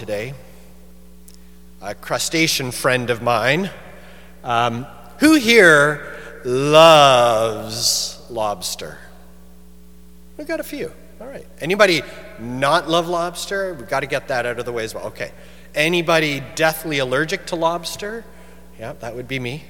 today, a crustacean friend of mine. Who here loves lobster? We've got a few. All right. Anybody not love lobster? We've got to get that out of the way as well. Okay. Anybody deathly allergic to lobster? Yeah, that would be me.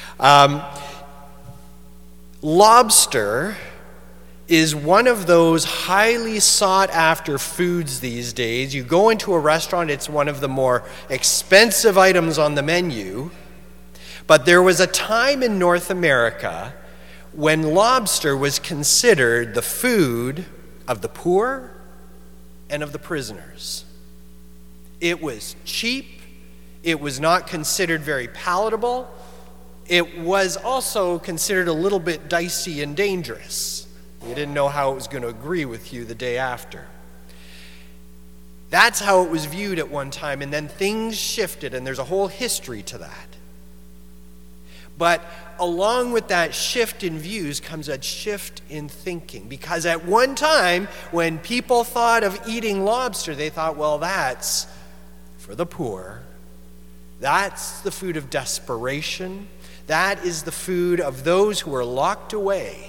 Lobster is one of those highly sought after foods these days. You go into a restaurant, it's one of the more expensive items on the menu. But there was a time in North America when lobster was considered the food of the poor and of the prisoners. It was cheap. It was not considered very palatable. It was also considered a little bit dicey and dangerous. You didn't know how it was going to agree with you the day after. That's how it was viewed at one time, and then things shifted, and there's a whole history to that. But along with that shift in views comes a shift in thinking. Because at one time, when people thought of eating lobster, they thought, well, that's for the poor. That's the food of desperation. That is the food of those who are locked away.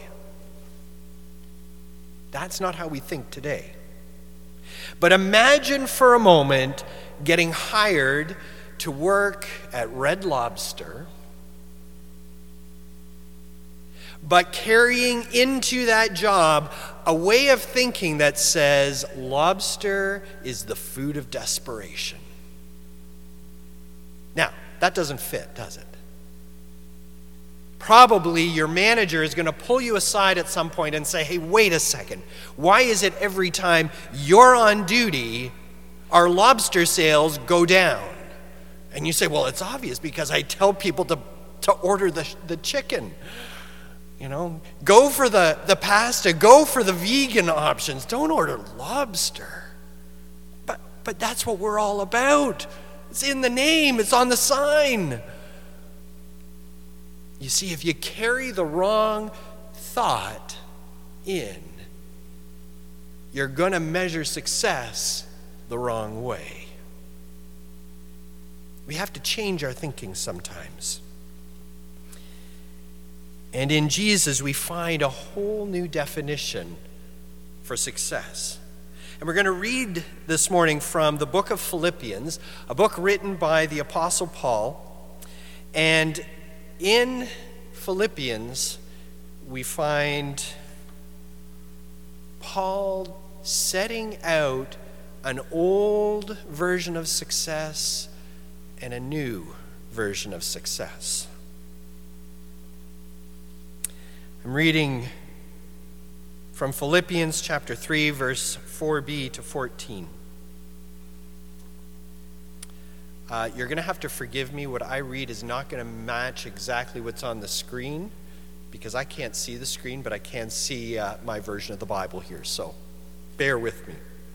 That's not how we think today. But imagine for a moment getting hired to work at Red Lobster, but carrying into that job a way of thinking that says lobster is the food of desperation. Now, that doesn't fit, does it? Probably your manager is going to pull you aside at some point and say, hey, wait a second. Why is it every time you're on duty, our lobster sales go down? And you say, well, it's obvious because I tell people to order the chicken. You know, go for the pasta, go for the vegan options. Don't order lobster. But that's what we're all about. It's in the name. It's on the sign. You see, if you carry the wrong thought in, you're going to measure success the wrong way. We have to change our thinking sometimes. And in Jesus, we find a whole new definition for success. And we're going to read this morning from the book of Philippians, a book written by the Apostle Paul. And in Philippians, we find Paul setting out an old version of success and a new version of success. I'm reading from Philippians chapter 3, verse 4b to 14. You're going to have to forgive me. What I read is not going to match exactly what's on the screen because I can't see the screen, but I can see my version of the Bible here, so bear with me.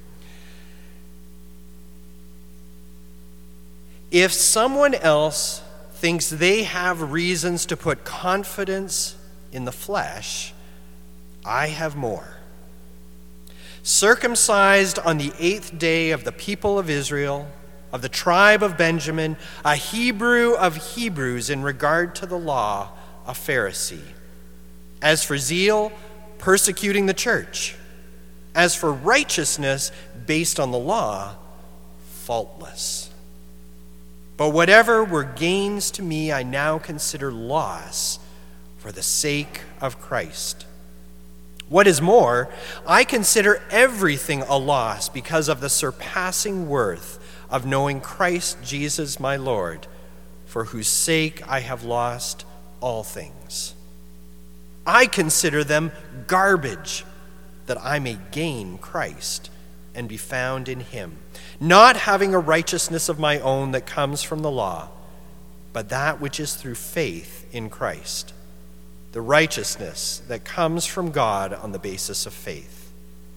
If someone else thinks they have reasons to put confidence in the flesh, I have more. Circumcised on the 8th day of the people of Israel, of the tribe of Benjamin, a Hebrew of Hebrews in regard to the law, a Pharisee. As for zeal, persecuting the church. As for righteousness based on the law, faultless. But whatever were gains to me, I now consider loss for the sake of Christ. What is more, I consider everything a loss because of the surpassing worth of knowing Christ Jesus my Lord, for whose sake I have lost all things. I consider them garbage, that I may gain Christ and be found in him, not having a righteousness of my own that comes from the law, but that which is through faith in Christ, the righteousness that comes from God on the basis of faith.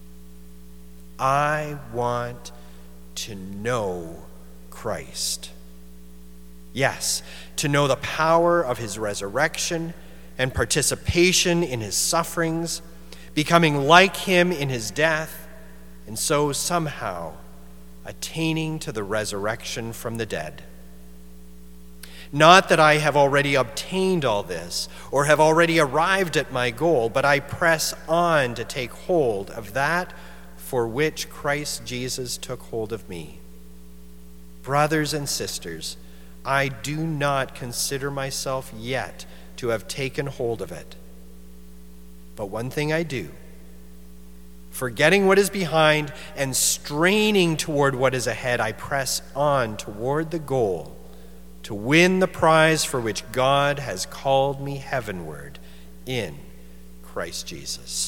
I want to know Christ. Yes, to know the power of his resurrection and participation in his sufferings, becoming like him in his death, and so somehow attaining to the resurrection from the dead. Not that I have already obtained all this or have already arrived at my goal, but I press on to take hold of that for which Christ Jesus took hold of me. Brothers and sisters, I do not consider myself yet to have taken hold of it. But one thing I do, forgetting what is behind and straining toward what is ahead, I press on toward the goal to win the prize for which God has called me heavenward in Christ Jesus.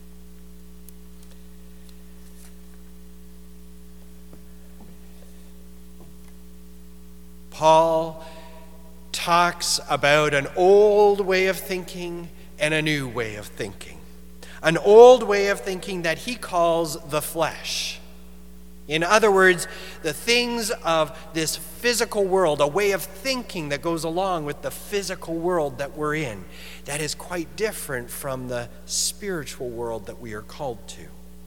Paul talks about an old way of thinking and a new way of thinking. An old way of thinking that he calls the flesh. In other words, the things of this physical world, a way of thinking that goes along with the physical world that we're in, that is quite different from the spiritual world that we are called to.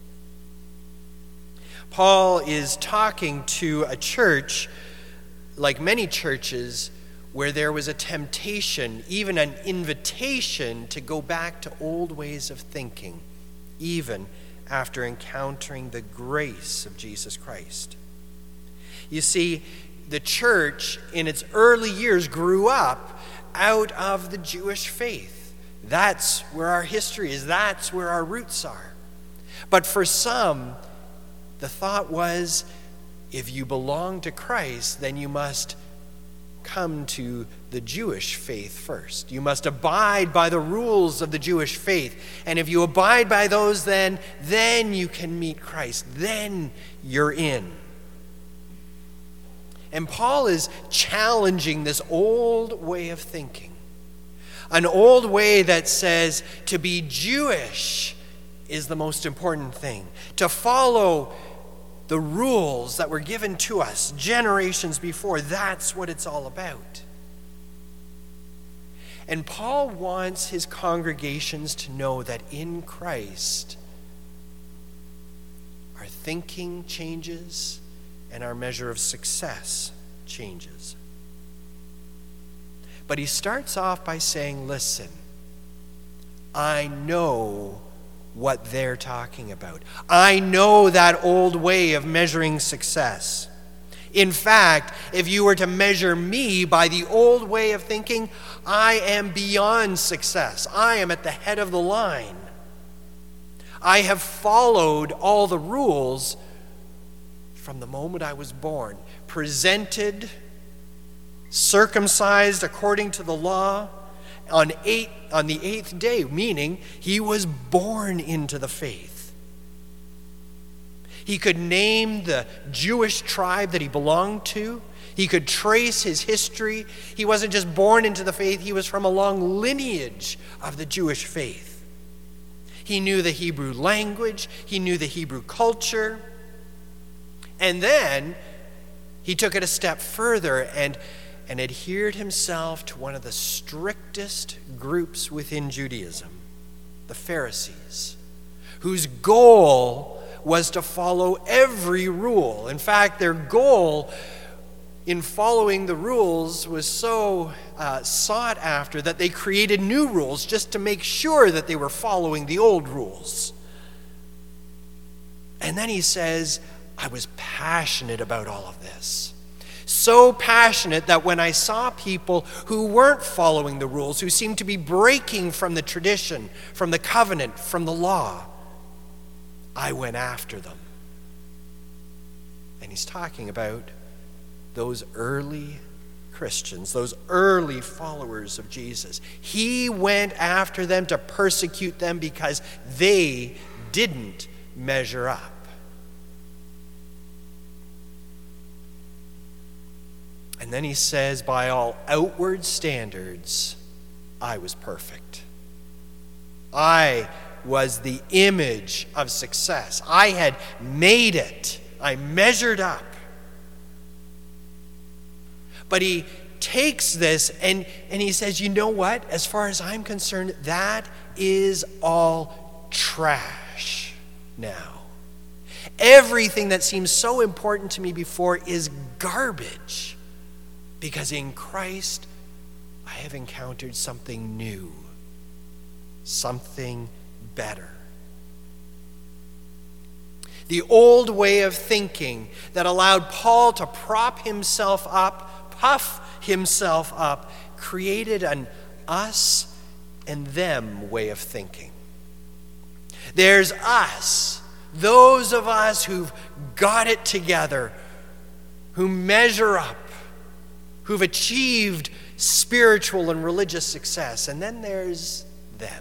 Paul is talking to a church, like many churches, where there was a temptation, even an invitation to go back to old ways of thinking, even after encountering the grace of Jesus Christ. You see, the church in its early years grew up out of the Jewish faith. That's where our history is. That's where our roots are. But for some, the thought was, if you belong to Christ, then you must come to the Jewish faith first. You must abide by the rules of the Jewish faith. And if you abide by those, then you can meet Christ. Then you're in. And Paul is challenging this old way of thinking. An old way that says to be Jewish is the most important thing. To follow the rules that were given to us generations before, that's what it's all about. And Paul wants his congregations to know that in Christ, our thinking changes and our measure of success changes. But he starts off by saying, listen, I know what they're talking about. I know that old way of measuring success. In fact, if you were to measure me by the old way of thinking, I am beyond success. I am at the head of the line. I have followed all the rules from the moment I was born, presented, circumcised according to the law, on the eighth day, meaning he was born into the faith. He could name the Jewish tribe that he belonged to. He could trace his history. He wasn't just born into the faith, he was from a long lineage of the Jewish faith. He knew the Hebrew language, he knew the Hebrew culture. And then he took it a step further and adhered himself to one of the strictest groups within Judaism, the Pharisees, whose goal was to follow every rule. In fact, their goal in following the rules was so sought after that they created new rules just to make sure that they were following the old rules. And then he says, I was passionate about all of this. So passionate that when I saw people who weren't following the rules, who seemed to be breaking from the tradition, from the covenant, from the law, I went after them. And he's talking about those early Christians, those early followers of Jesus. He went after them to persecute them because they didn't measure up. And then he says, by all outward standards, I was perfect. I was the image of success. I had made it. I measured up. But he takes this and he says, you know what? As far as I'm concerned, that is all trash now. Everything that seems so important to me before is garbage, because in Christ I have encountered something new, something better. The old way of thinking that allowed Paul to prop himself up, puff himself up, created an us and them way of thinking. There's us, those of us who've got it together, who measure up, who've achieved spiritual and religious success. And then there's them,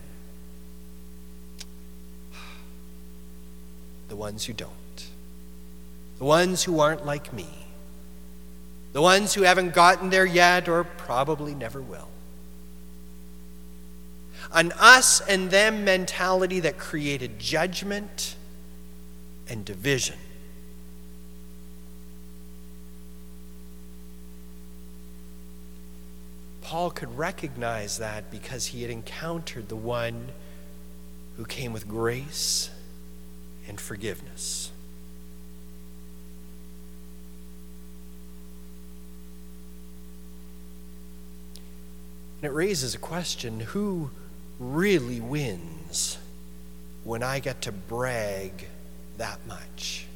the ones who don't, the ones who aren't like me, the ones who haven't gotten there yet or probably never will. An us and them mentality that created judgment and division. Paul could recognize that because he had encountered the one who came with grace and forgiveness. And it raises a question: who really wins when I get to brag that much?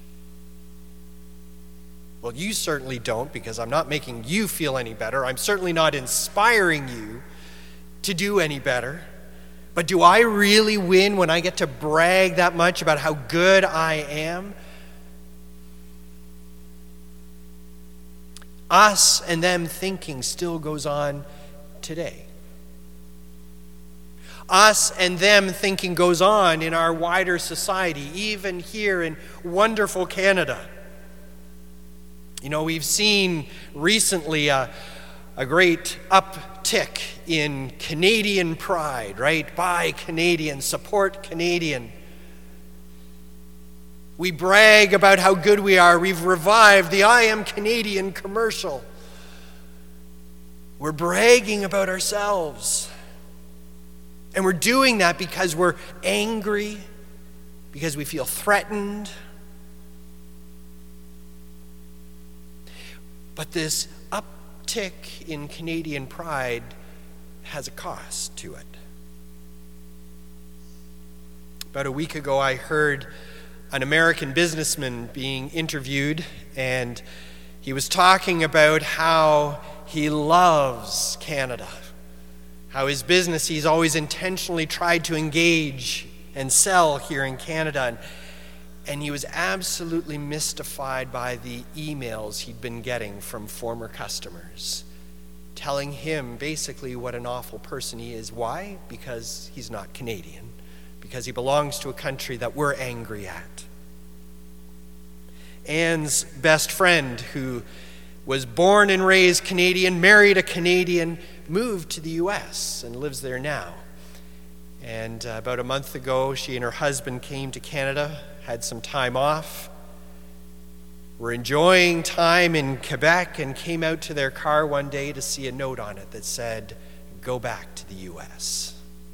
Well, you certainly don't, because I'm not making you feel any better. I'm certainly not inspiring you to do any better. But do I really win when I get to brag that much about how good I am? Us and them thinking still goes on today. Us and them thinking goes on in our wider society, even here in wonderful Canada. You know, we've seen recently a great uptick in Canadian pride, right? Buy Canadian, support Canadian. We brag about how good we are. We've revived the I Am Canadian commercial. We're bragging about ourselves. And we're doing that because we're angry, because we feel threatened. But this uptick in Canadian pride has a cost to it. About a week ago, I heard an American businessman being interviewed, and he was talking about how he loves Canada, how his business, he's always intentionally tried to engage and sell here in Canada. And he was absolutely mystified by the emails he'd been getting from former customers, telling him basically what an awful person he is. Why? Because he's not Canadian, because he belongs to a country that we're angry at. Anne's best friend, who was born and raised Canadian, married a Canadian, moved to the U.S. and lives there now. And about a month ago, she and her husband came to Canada, had some time off, were enjoying time in Quebec, and came out to their car one day to see a note on it that said, "Go back to the U.S."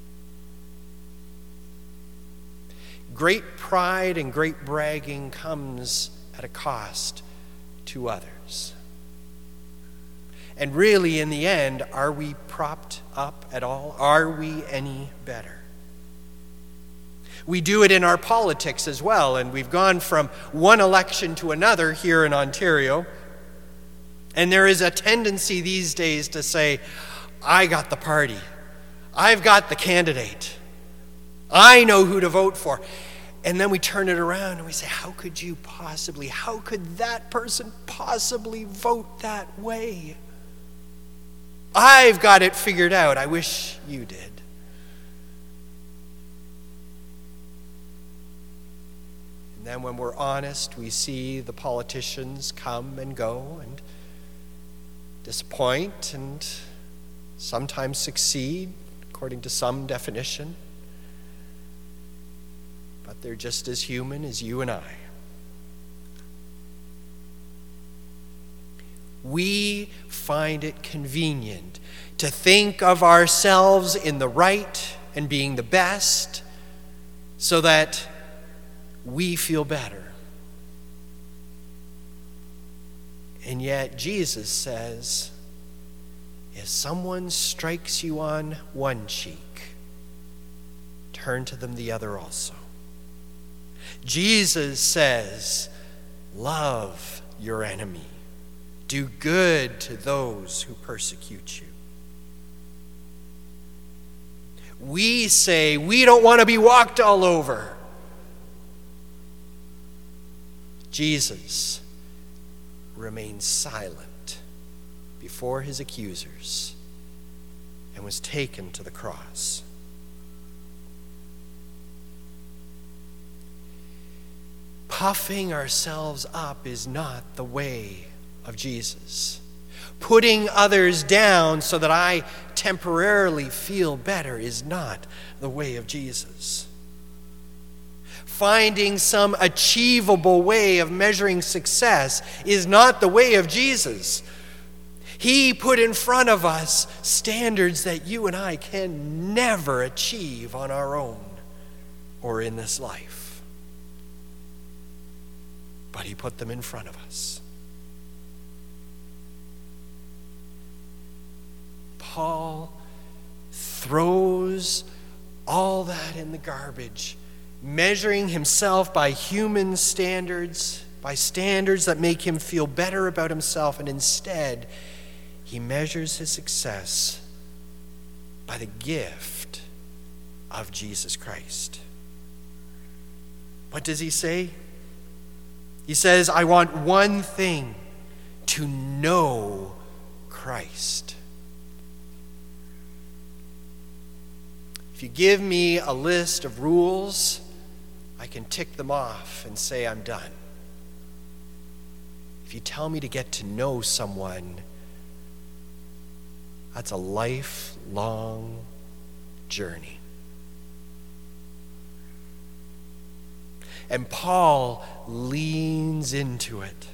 Great pride and great bragging comes at a cost to others. And really, in the end, are we propped up at all? Are we any better? We do it in our politics as well, and we've gone from one election to another here in Ontario, and there is a tendency these days to say, I got the party, I've got the candidate, I know who to vote for. And then we turn it around and we say, how could that person possibly vote that way? I've got it figured out. I wish you did. And then when we're honest, we see the politicians come and go and disappoint and sometimes succeed, according to some definition. But they're just as human as you and I. We find it convenient to think of ourselves in the right and being the best so that we feel better. And yet Jesus says, if someone strikes you on one cheek, turn to them the other also. Jesus says, love your enemy. Do good to those who persecute you. We say we don't want to be walked all over. Jesus remained silent before his accusers and was taken to the cross. Puffing ourselves up is not the way of Jesus. Putting others down so that I temporarily feel better is not the way of Jesus. Finding some achievable way of measuring success is not the way of Jesus. He put in front of us standards that you and I can never achieve on our own or in this life. But he put them in front of us. Paul throws all that in the garbage, measuring himself by human standards, by standards that make him feel better about himself, and instead, he measures his success by the gift of Jesus Christ. What does he say? He says, I want one thing, to know Christ. If you give me a list of rules, I can tick them off and say I'm done. If you tell me to get to know someone, that's a lifelong journey. And Paul leans into it.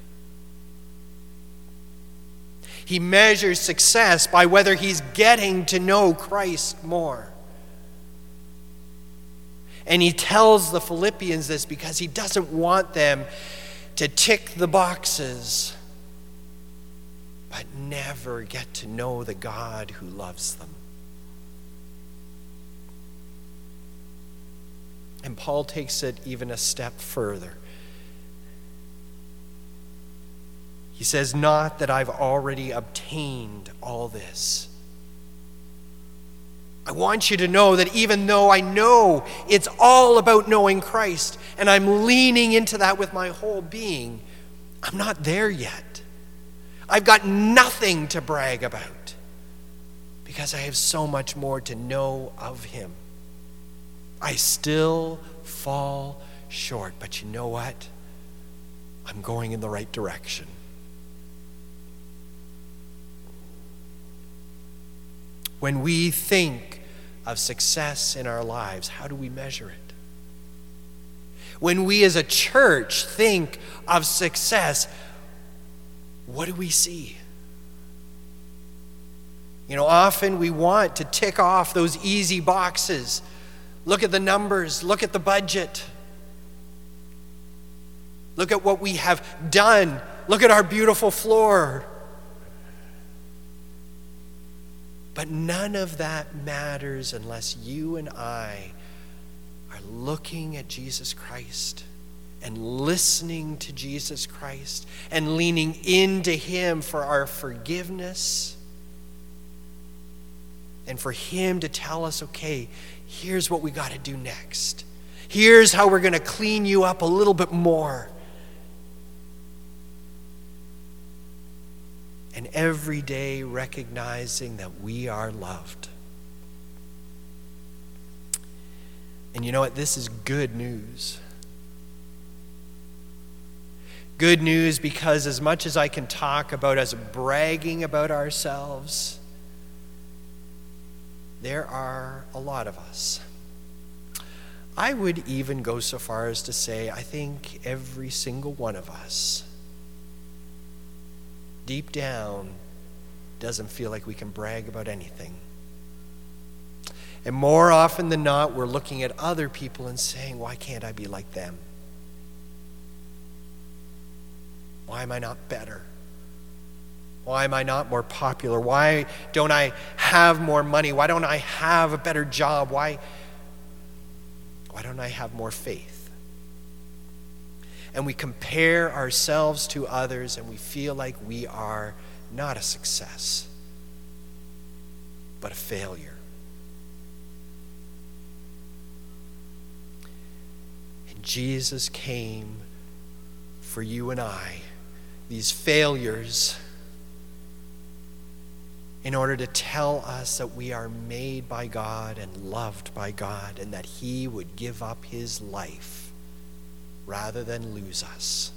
He measures success by whether he's getting to know Christ more. And he tells the Philippians this because he doesn't want them to tick the boxes, but never get to know the God who loves them. And Paul takes it even a step further. He says, not that I've already obtained all this. I want you to know that even though I know it's all about knowing Christ, and I'm leaning into that with my whole being, I'm not there yet. I've got nothing to brag about because I have so much more to know of him. I still fall short, but you know what? I'm going in the right direction. When we think of success in our lives, how do we measure it? When we as a church think of success, what do we see? You know, often we want to tick off those easy boxes. Look at the numbers, look at the budget. Look at what we have done. Look at our beautiful floor. But none of that matters unless you and I are looking at Jesus Christ and listening to Jesus Christ and leaning into him for our forgiveness and for him to tell us, okay, here's what we got to do next. Here's how we're going to clean you up a little bit more. And every day recognizing that we are loved. And you know what? This is good news. Good news because as much as I can talk about us bragging about ourselves, there are a lot of us. I would even go so far as to say, I think every single one of us, deep down, doesn't feel like we can brag about anything. And more often than not, we're looking at other people and saying, why can't I be like them? Why am I not better? Why am I not more popular? Why don't I have more money? Why don't I have a better job? Why don't I have more faith? And we compare ourselves to others and we feel like we are not a success, but a failure. And Jesus came for you and I, these failures, in order to tell us that we are made by God and loved by God, and that he would give up his life rather than lose us.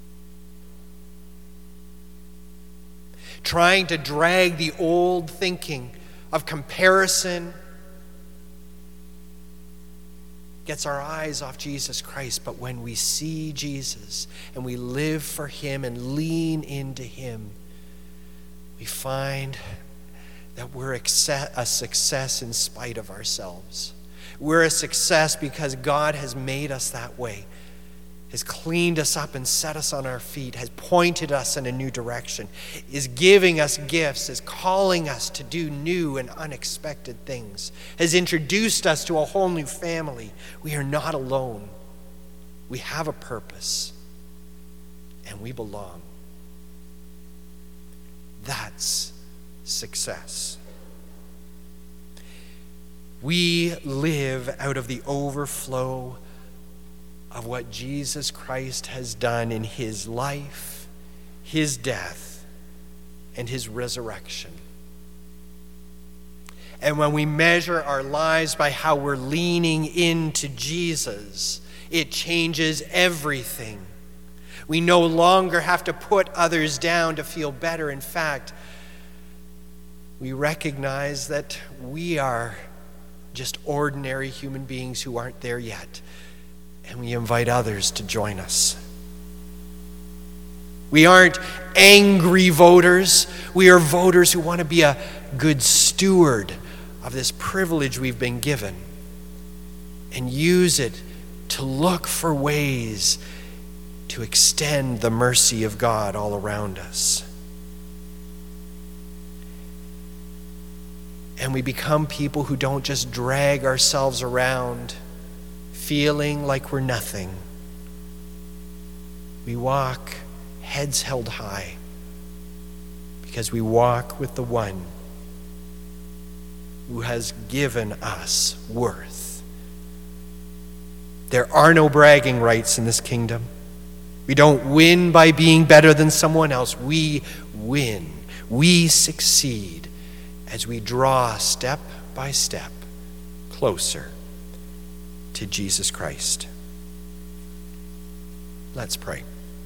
Trying to drag the old thinking of comparison gets our eyes off Jesus Christ. But when we see Jesus and we live for him and lean into him, we find that we're a success in spite of ourselves. We're a success because God has made us that way, has cleaned us up and set us on our feet, has pointed us in a new direction, is giving us gifts, is calling us to do new and unexpected things, has introduced us to a whole new family. We are not alone. We have a purpose, and we belong. That's success. We live out of the overflow of what Jesus Christ has done in his life, his death, and his resurrection. And when we measure our lives by how we're leaning into Jesus, it changes everything. We no longer have to put others down to feel better. In fact, we recognize that we are just ordinary human beings who aren't there yet. And we invite others to join us. We aren't angry voters. We are voters who want to be a good steward of this privilege we've been given and use it to look for ways to extend the mercy of God all around us. And we become people who don't just drag ourselves around feeling like we're nothing. We walk heads held high because we walk with the one who has given us worth. There are no bragging rights in this kingdom. We don't win by being better than someone else. We win. We succeed as we draw step by step closer to Jesus Christ. Let's pray.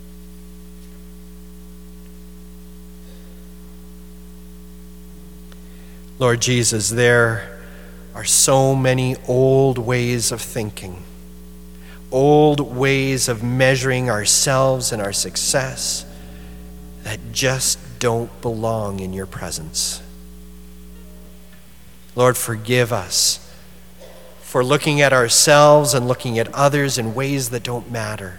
Lord Jesus, there are so many old ways of thinking, old ways of measuring ourselves and our success that just don't belong in your presence. Lord, forgive us for looking at ourselves and looking at others in ways that don't matter.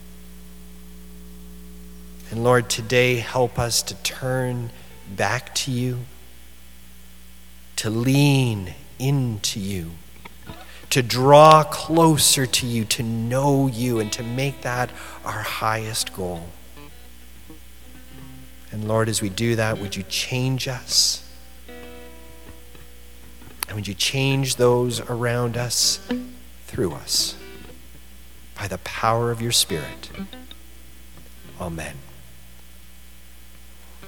And Lord, today help us to turn back to you, to lean into you, to draw closer to you, to know you, and to make that our highest goal. And Lord, as we do that, would you change us? And would you change those around us through us by the power of your Spirit? Amen.